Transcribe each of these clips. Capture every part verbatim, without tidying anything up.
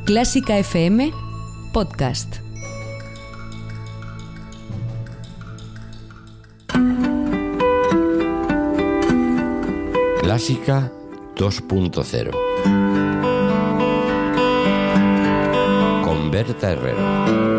Clásica F M Podcast. Clásica dos punto cero con Berta Herrero.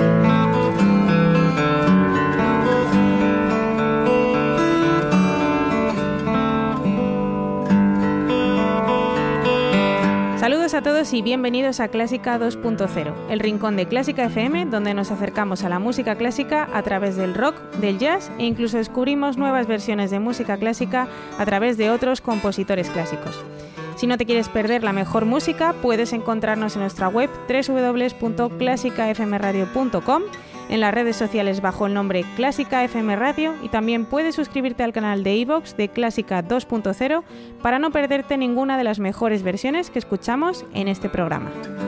Saludos a todos y bienvenidos a Clásica dos punto cero, el rincón de Clásica F M donde nos acercamos a la música clásica a través del rock, del jazz e incluso descubrimos nuevas versiones de música clásica a través de otros compositores clásicos. Si no te quieres perder la mejor música, puedes encontrarnos en nuestra web doble u doble u doble u punto clásica f m radio punto com, en las redes sociales bajo el nombre Clásica F M Radio y también puedes suscribirte al canal de iVoox de Clásica dos punto cero para no perderte ninguna de las mejores versiones que escuchamos en este programa.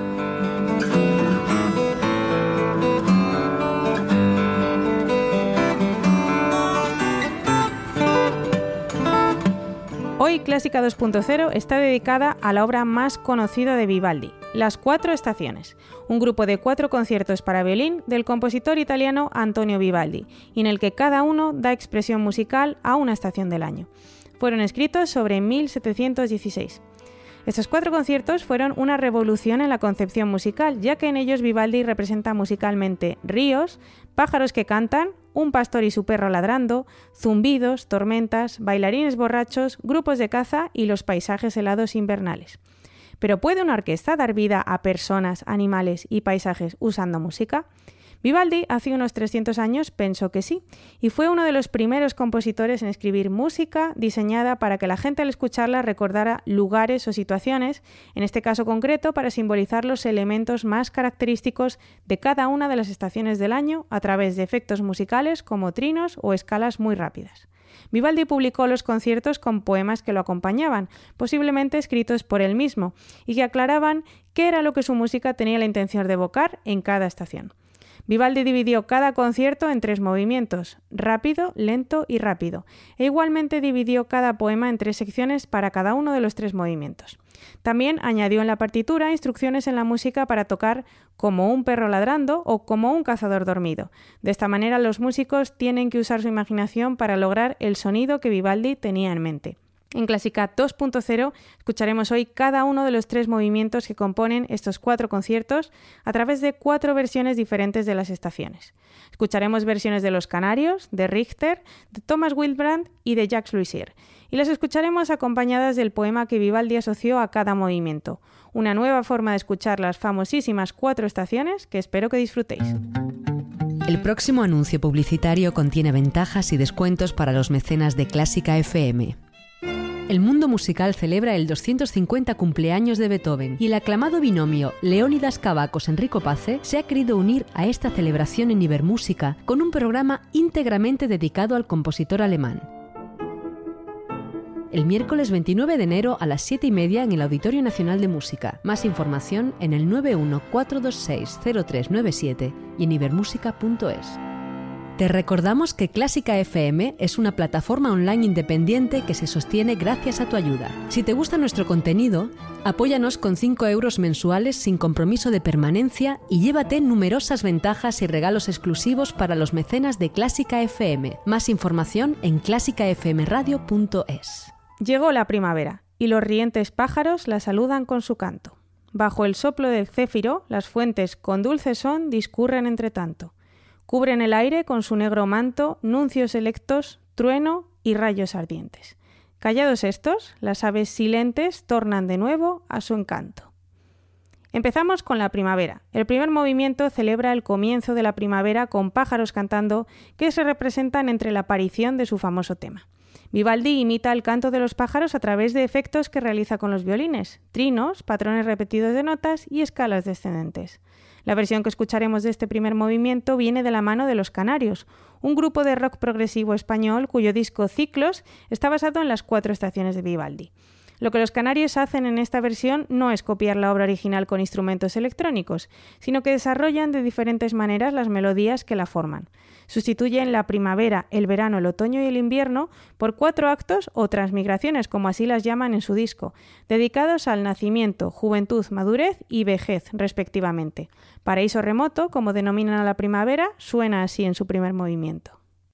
Hoy Clásica dos punto cero está dedicada a la obra más conocida de Vivaldi, Las Cuatro Estaciones, un grupo de cuatro conciertos para violín del compositor italiano Antonio Vivaldi, y en el que cada uno da expresión musical a una estación del año. Fueron escritos sobre mil setecientos dieciséis. Estos cuatro conciertos fueron una revolución en la concepción musical, ya que en ellos Vivaldi representa musicalmente ríos, pájaros que cantan, un pastor y su perro ladrando, zumbidos, tormentas, bailarines borrachos, grupos de caza y los paisajes helados invernales. ¿Pero puede una orquesta dar vida a personas, animales y paisajes usando música? Vivaldi hace unos trescientos años pensó que sí, y fue uno de los primeros compositores en escribir música diseñada para que la gente al escucharla recordara lugares o situaciones, en este caso concreto para simbolizar los elementos más característicos de cada una de las estaciones del año a través de efectos musicales como trinos o escalas muy rápidas. Vivaldi publicó los conciertos con poemas que lo acompañaban, posiblemente escritos por él mismo, y que aclaraban qué era lo que su música tenía la intención de evocar en cada estación. Vivaldi dividió cada concierto en tres movimientos, rápido, lento y rápido, e igualmente dividió cada poema en tres secciones para cada uno de los tres movimientos. También añadió en la partitura instrucciones en la música para tocar como un perro ladrando o como un cazador dormido. De esta manera los músicos tienen que usar su imaginación para lograr el sonido que Vivaldi tenía en mente. En Clásica dos punto cero escucharemos hoy cada uno de los tres movimientos que componen estos cuatro conciertos a través de cuatro versiones diferentes de las estaciones. Escucharemos versiones de Los Canarios, de Richter, de Thomas Wildbrand y de Jacques Louisier, y las escucharemos acompañadas del poema que Vivaldi asoció a cada movimiento, una nueva forma de escuchar las famosísimas cuatro estaciones que espero que disfrutéis. El próximo anuncio publicitario contiene ventajas y descuentos para los mecenas de Clásica F M. El mundo musical celebra el doscientos cincuenta cumpleaños de Beethoven y el aclamado binomio Leónidas Cavacos-Enrico Pace se ha querido unir a esta celebración en Ibermúsica con un programa íntegramente dedicado al compositor alemán. El miércoles veintinueve de enero a las siete y media en el Auditorio Nacional de Música. Más información en el nueve uno cuatro dos seis cero tres nueve siete y en ibermúsica punto es. Te recordamos que Clásica F M es una plataforma online independiente que se sostiene gracias a tu ayuda. Si te gusta nuestro contenido, apóyanos con cinco euros mensuales sin compromiso de permanencia y llévate numerosas ventajas y regalos exclusivos para los mecenas de Clásica F M. Más información en clásica f m radio punto es. Llegó la primavera y los rientes pájaros la saludan con su canto. Bajo el soplo del céfiro, las fuentes con dulce son discurren entre tanto. Cubren el aire con su negro manto, nuncios electos, trueno y rayos ardientes. Callados estos, las aves silentes tornan de nuevo a su encanto. Empezamos con la primavera. El primer movimiento celebra el comienzo de la primavera con pájaros cantando que se representan entre la aparición de su famoso tema. Vivaldi imita el canto de los pájaros a través de efectos que realiza con los violines, trinos, patrones repetidos de notas y escalas descendentes. La versión que escucharemos de este primer movimiento viene de la mano de Los Canarios, un grupo de rock progresivo español cuyo disco Ciclos está basado en las cuatro estaciones de Vivaldi. Lo que los canarios hacen en esta versión no es copiar la obra original con instrumentos electrónicos, sino que desarrollan de diferentes maneras las melodías que la forman. Sustituyen la primavera, el verano, el otoño y el invierno por cuatro actos o transmigraciones, como así las llaman en su disco, dedicados al nacimiento, juventud, madurez y vejez, respectivamente. Paraíso remoto, como denominan a la primavera, suena así en su primer movimiento.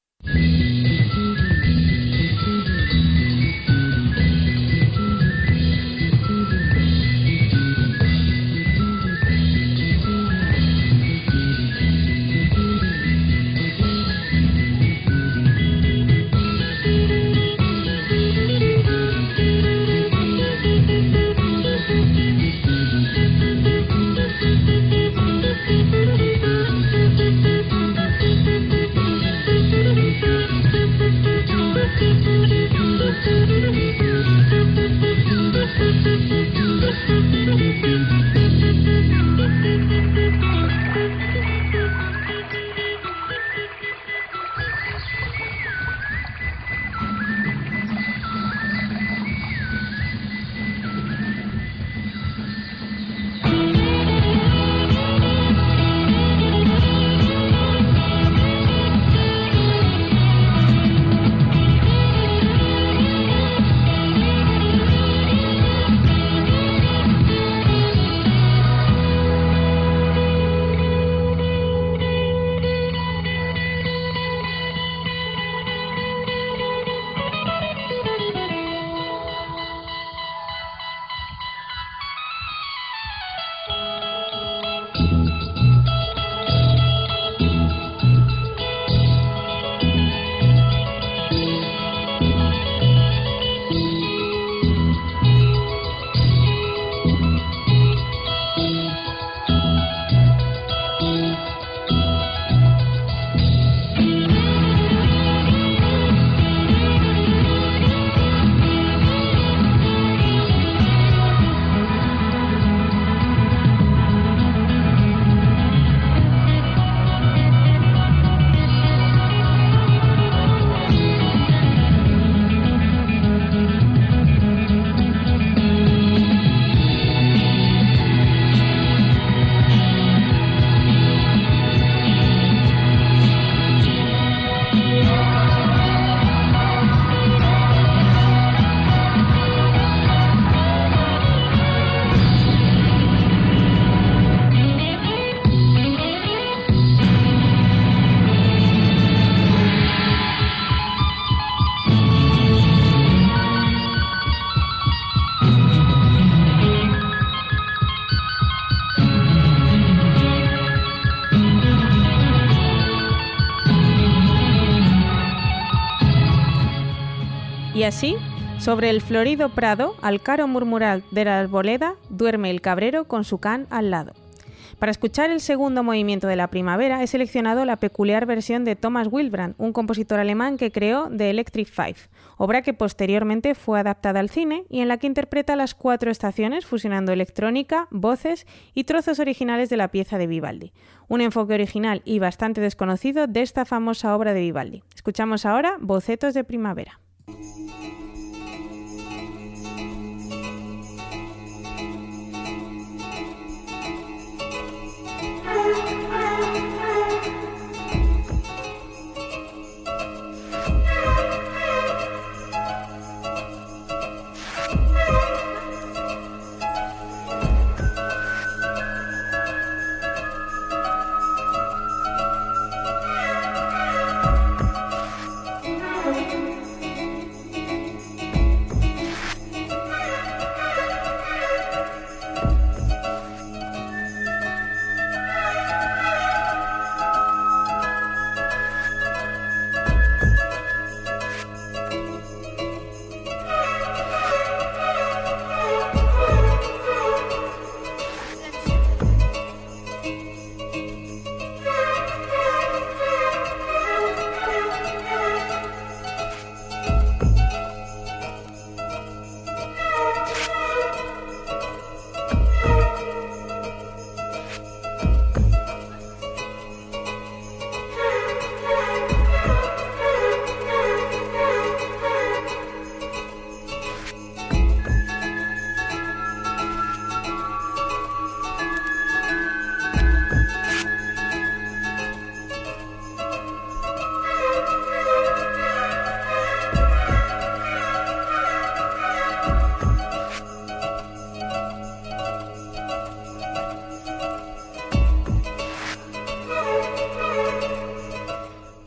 Y así, sobre el florido prado, al caro murmurar de la arboleda, duerme el cabrero con su can al lado. Para escuchar el segundo movimiento de la primavera he seleccionado la peculiar versión de Thomas Wilbrand, un compositor alemán que creó The Electric Five, obra que posteriormente fue adaptada al cine y en la que interpreta las cuatro estaciones fusionando electrónica, voces y trozos originales de la pieza de Vivaldi. Un enfoque original y bastante desconocido de esta famosa obra de Vivaldi. Escuchamos ahora Bocetos de primavera.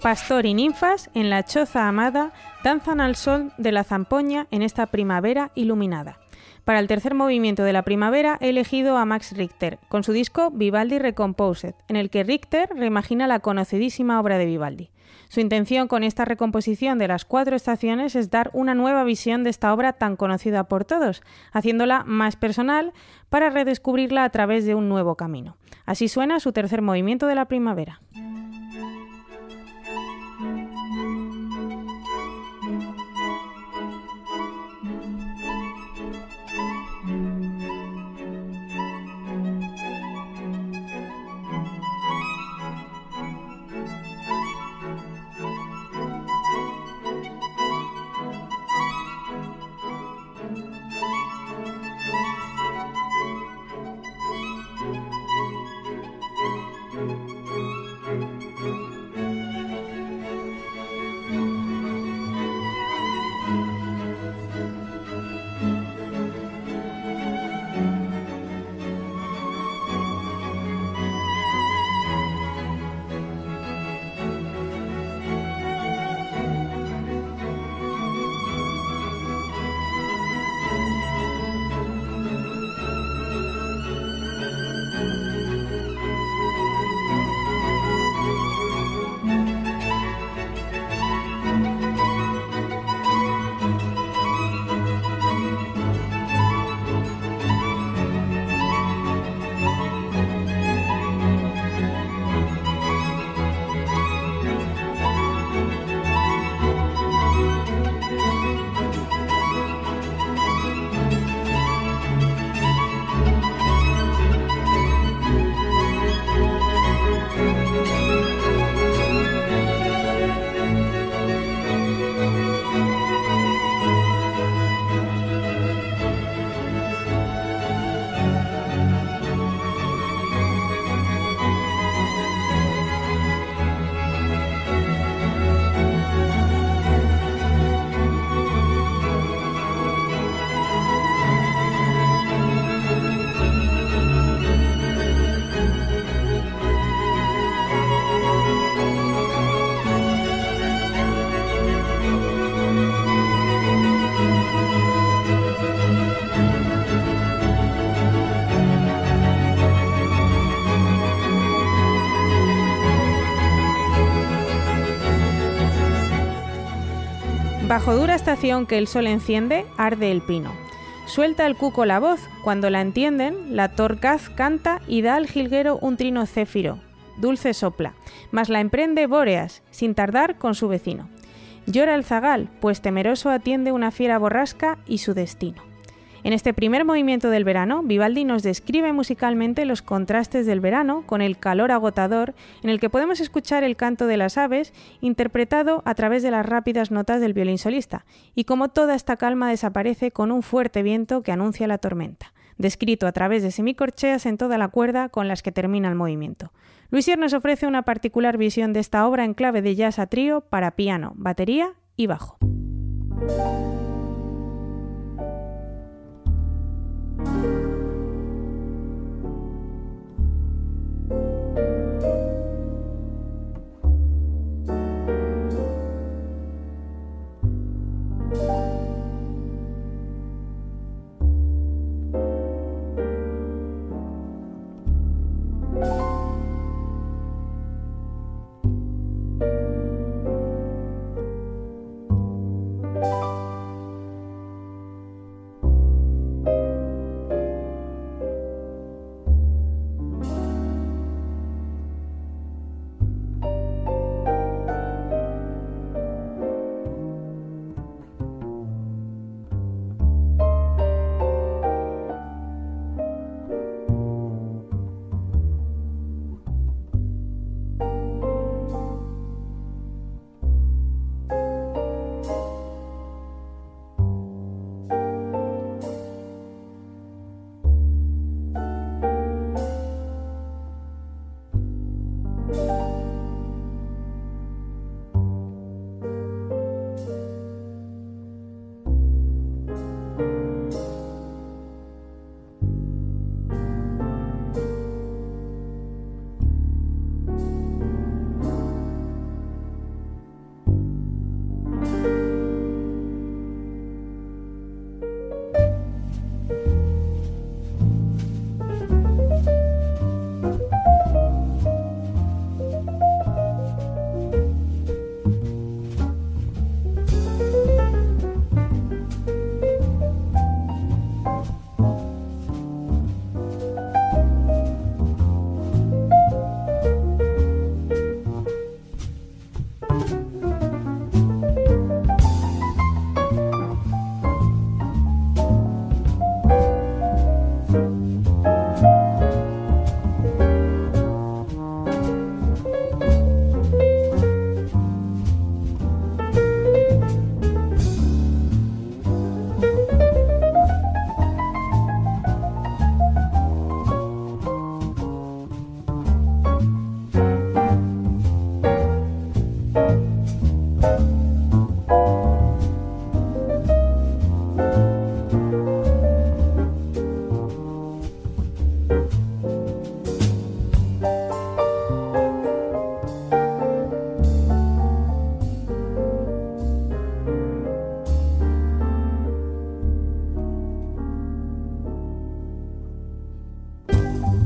Pastor y ninfas, en la choza amada, danzan al sol de la zampoña en esta primavera iluminada. Para el tercer movimiento de la primavera he elegido a Max Richter, con su disco Vivaldi Recomposed, en el que Richter reimagina la conocidísima obra de Vivaldi. Su intención con esta recomposición de las cuatro estaciones es dar una nueva visión de esta obra tan conocida por todos, haciéndola más personal para redescubrirla a través de un nuevo camino. Así suena su tercer movimiento de la primavera. Bajo dura estación que el sol enciende, arde el pino. Suelta el cuco la voz, cuando la entienden, la torcaz canta y da al jilguero un trino céfiro, dulce sopla, mas la emprende Bóreas, sin tardar con su vecino. Llora el zagal, pues temeroso atiende una fiera borrasca y su destino. En este primer movimiento del verano, Vivaldi nos describe musicalmente los contrastes del verano con el calor agotador, en el que podemos escuchar el canto de las aves interpretado a través de las rápidas notas del violín solista, y cómo toda esta calma desaparece con un fuerte viento que anuncia la tormenta, descrito a través de semicorcheas en toda la cuerda con las que termina el movimiento. Luisier nos ofrece una particular visión de esta obra en clave de jazz a trío para piano, batería y bajo.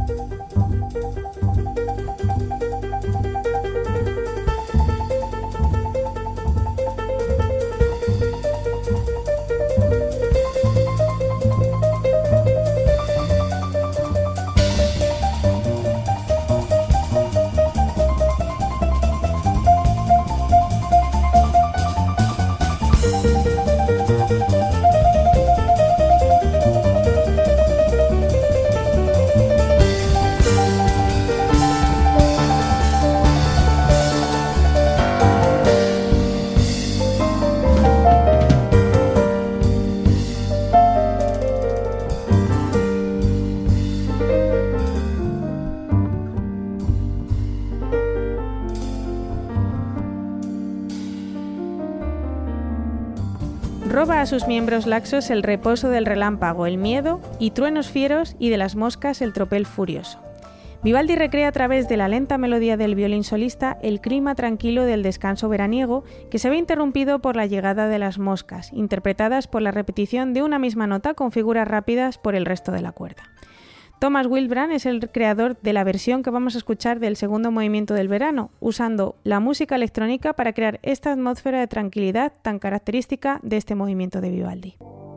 Roba a sus miembros laxos el reposo del relámpago, el miedo y truenos fieros, y de las moscas el tropel furioso. Vivaldi recrea a través de la lenta melodía del violín solista el clima tranquilo del descanso veraniego, que se ve interrumpido por la llegada de las moscas, interpretadas por la repetición de una misma nota con figuras rápidas por el resto de la cuerda. Thomas Wildbrand es el creador de la versión que vamos a escuchar del segundo movimiento del verano, usando la música electrónica para crear esta atmósfera de tranquilidad tan característica de este movimiento de Vivaldi.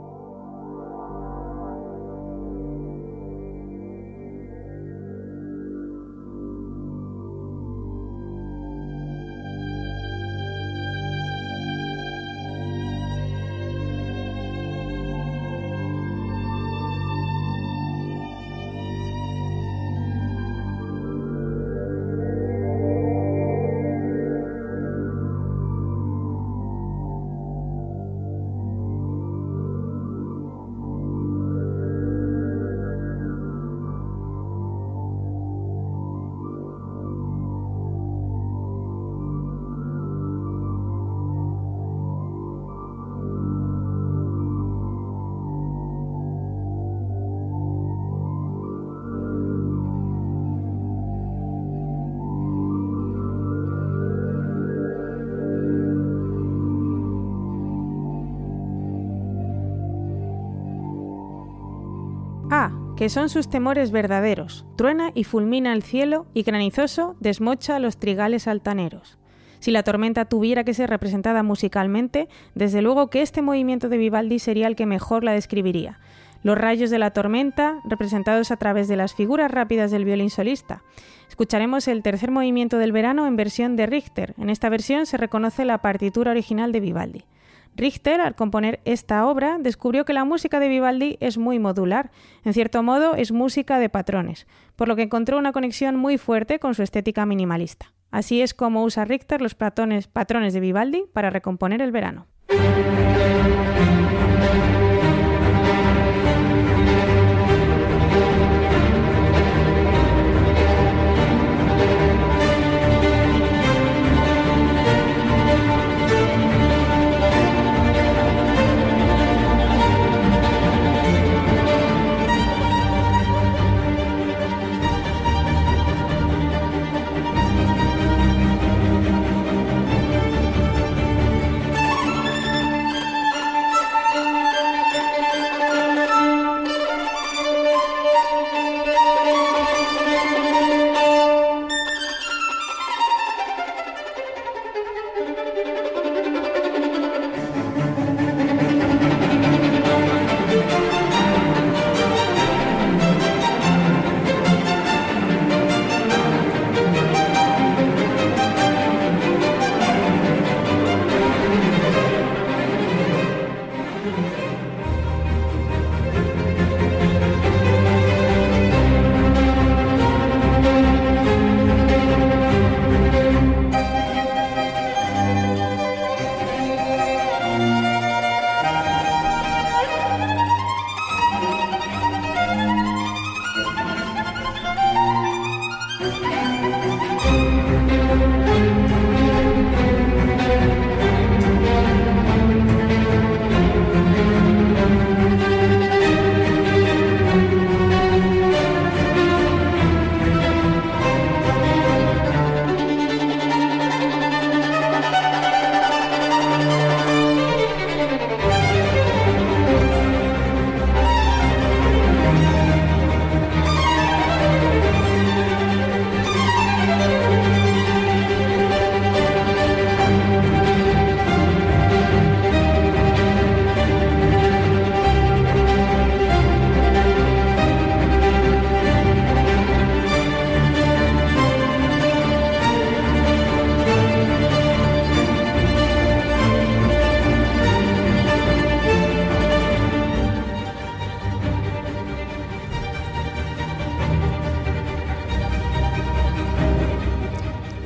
A, que son sus temores verdaderos, truena y fulmina el cielo y granizoso desmocha los trigales altaneros. Si la tormenta tuviera que ser representada musicalmente, desde luego que este movimiento de Vivaldi sería el que mejor la describiría. Los rayos de la tormenta, representados a través de las figuras rápidas del violín solista. Escucharemos el tercer movimiento del verano en versión de Richter. En esta versión se reconoce la partitura original de Vivaldi. Richter, al componer esta obra, descubrió que la música de Vivaldi es muy modular, en cierto modo es música de patrones, por lo que encontró una conexión muy fuerte con su estética minimalista. Así es como usa Richter los patrones, patrones de Vivaldi para recomponer el verano.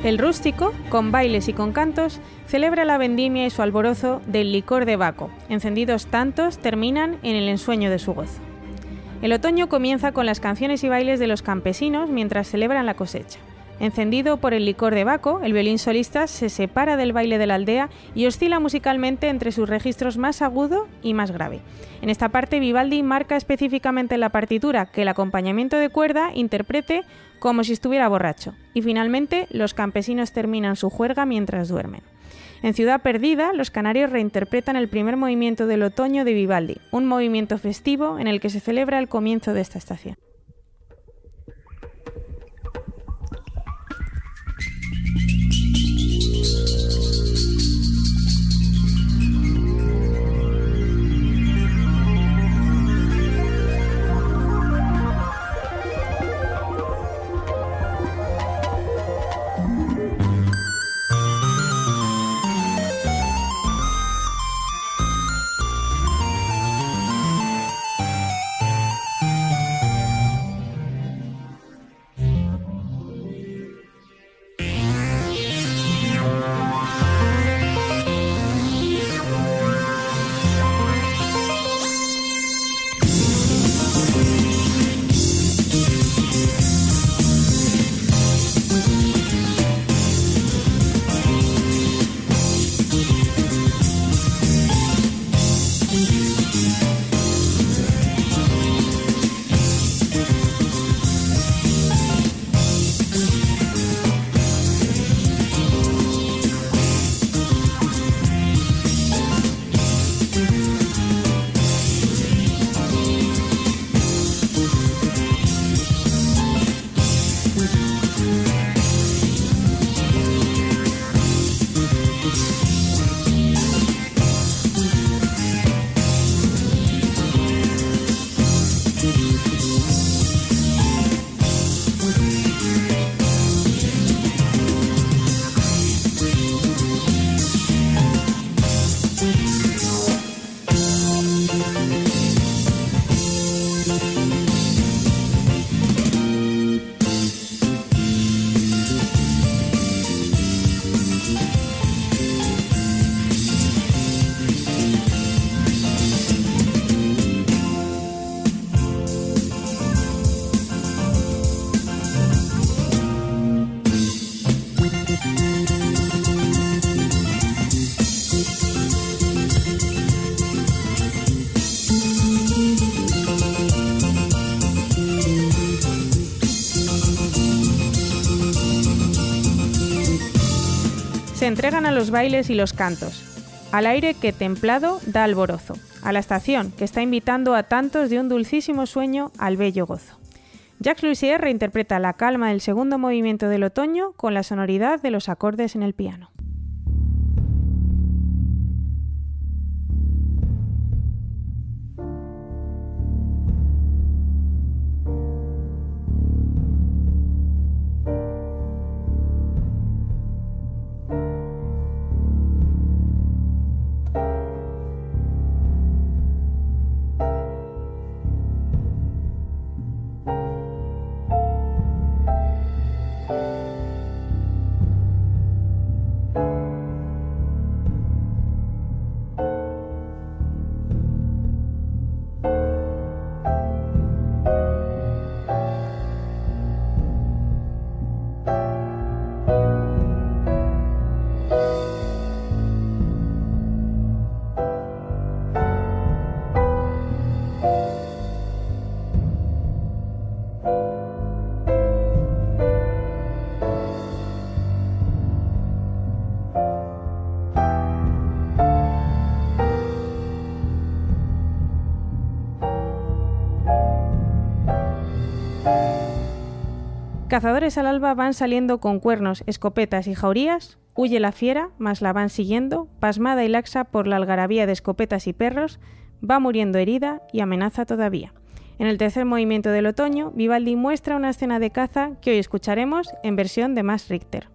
El rústico, con bailes y con cantos, celebra la vendimia y su alborozo del licor de Baco. Encendidos tantos terminan en el ensueño de su gozo. El otoño comienza con las canciones y bailes de los campesinos mientras celebran la cosecha. Encendido por el licor de Baco, el violín solista se separa del baile de la aldea y oscila musicalmente entre sus registros más agudo y más grave. En esta parte, Vivaldi marca específicamente en la partitura que el acompañamiento de cuerda interprete como si estuviera borracho. Y finalmente, los campesinos terminan su juerga mientras duermen. En Ciudad Perdida, los canarios reinterpretan el primer movimiento del otoño de Vivaldi, un movimiento festivo en el que se celebra el comienzo de esta estación. Se entregan a los bailes y los cantos, al aire que templado da alborozo, a la estación que está invitando a tantos de un dulcísimo sueño al bello gozo. Jacques Lussier reinterpreta la calma del segundo movimiento del otoño con la sonoridad de los acordes en el piano. Cazadores al alba van saliendo con cuernos, escopetas y jaurías, huye la fiera, mas la van siguiendo, pasmada y laxa por la algarabía de escopetas y perros, va muriendo herida y amenaza todavía. En el tercer movimiento del otoño, Vivaldi muestra una escena de caza que hoy escucharemos en versión de Max Richter.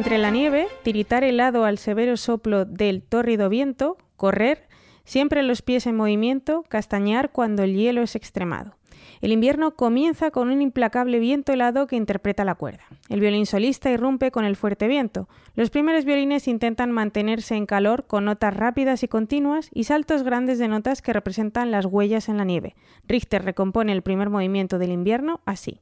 Entre la nieve, tiritar helado al severo soplo del tórrido viento, correr, siempre los pies en movimiento, castañear cuando el hielo es extremado. El invierno comienza con un implacable viento helado que interpreta la cuerda. El violín solista irrumpe con el fuerte viento. Los primeros violines intentan mantenerse en calor con notas rápidas y continuas y saltos grandes de notas que representan las huellas en la nieve. Richter recompone el primer movimiento del invierno así.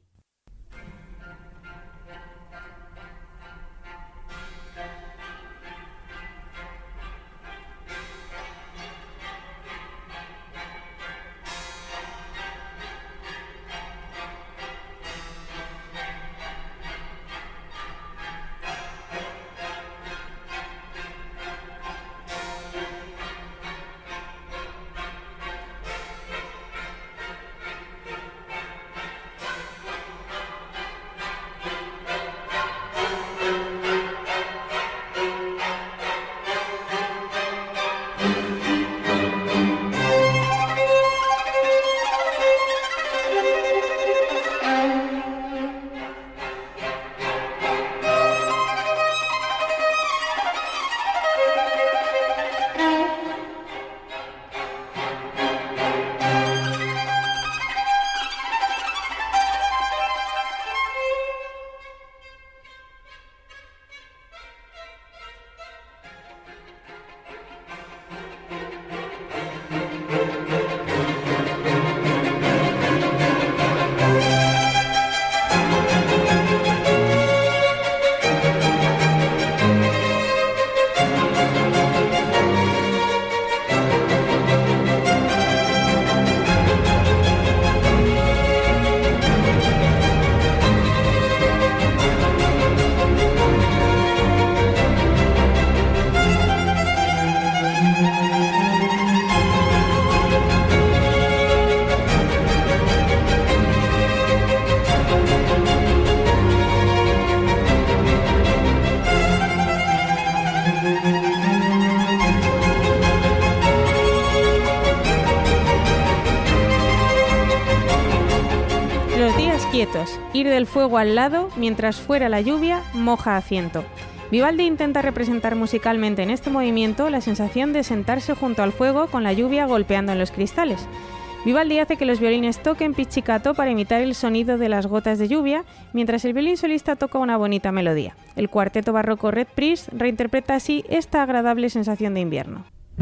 Quietos, ir del fuego al lado, mientras fuera la lluvia, moja a ciento. Vivaldi intenta representar musicalmente en este movimiento la sensación de sentarse junto al fuego con la lluvia golpeando en los cristales. Vivaldi hace que los violines toquen pizzicato para imitar el sonido de las gotas de lluvia, mientras el violín solista toca una bonita melodía. El cuarteto barroco Red Priest reinterpreta así esta agradable sensación de invierno.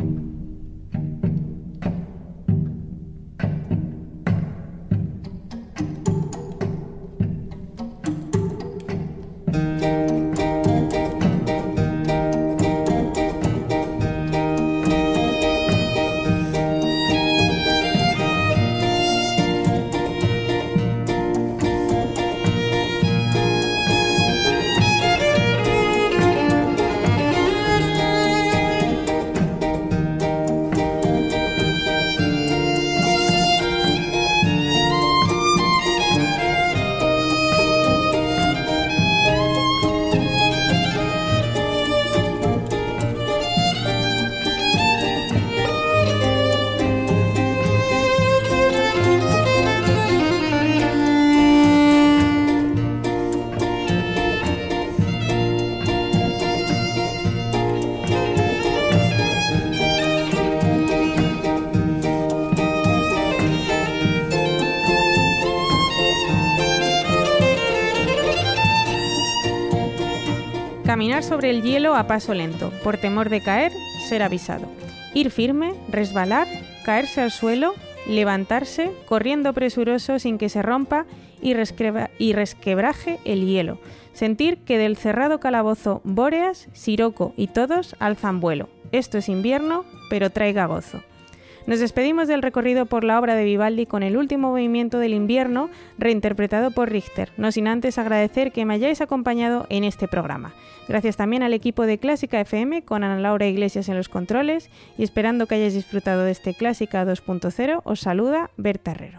Caminar sobre el hielo a paso lento, por temor de caer, ser avisado. Ir firme, resbalar, caerse al suelo, levantarse, corriendo presuroso sin que se rompa y, resquebra- y resquebraje el hielo. Sentir que del cerrado calabozo Bóreas, Siroco y todos alzan vuelo. Esto es invierno, pero traiga gozo. Nos despedimos del recorrido por la obra de Vivaldi con el último movimiento del invierno reinterpretado por Richter, no sin antes agradecer que me hayáis acompañado en este programa. Gracias también al equipo de Clásica F M con Ana Laura Iglesias en los controles y esperando que hayáis disfrutado de este Clásica dos punto cero, os saluda Berta Herrero.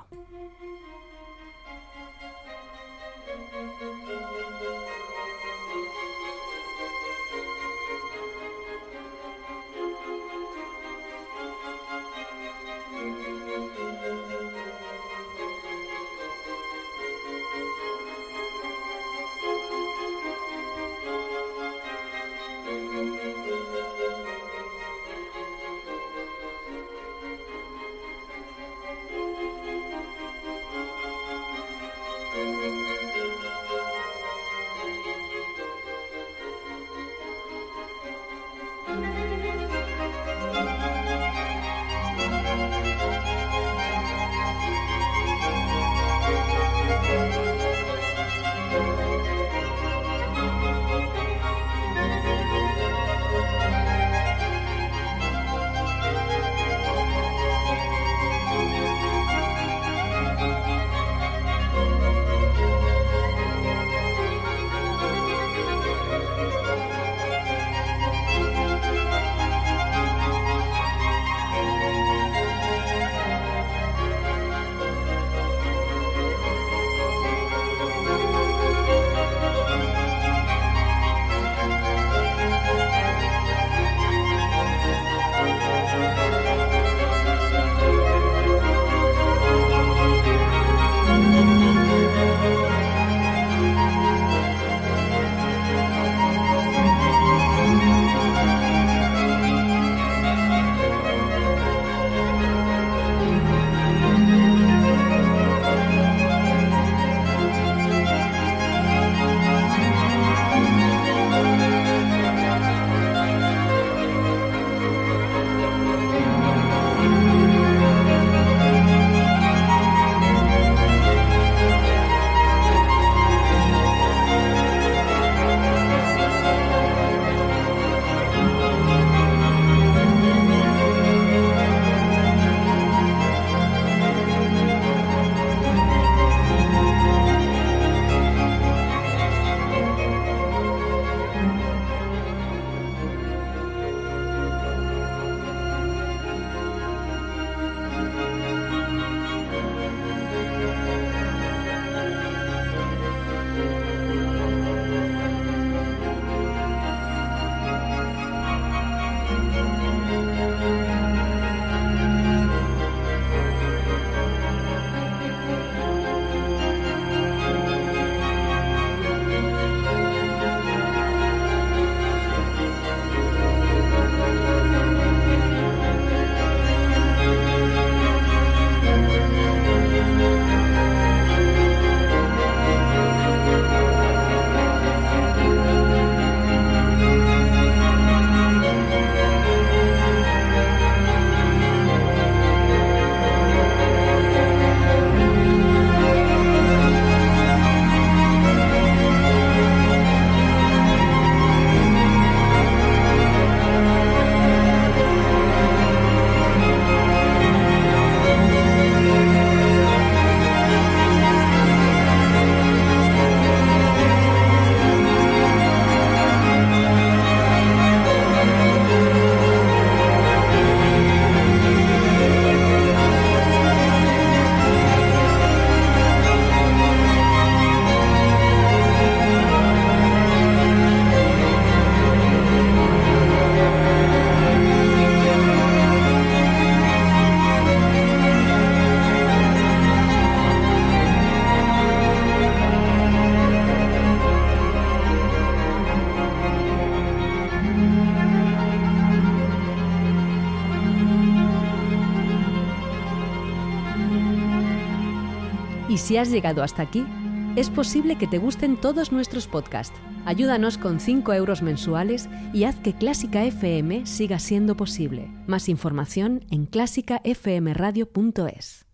Y si has llegado hasta aquí, es posible que te gusten todos nuestros podcasts. Ayúdanos con cinco euros mensuales y haz que Clásica F M siga siendo posible. Más información en clásica f m radio punto es.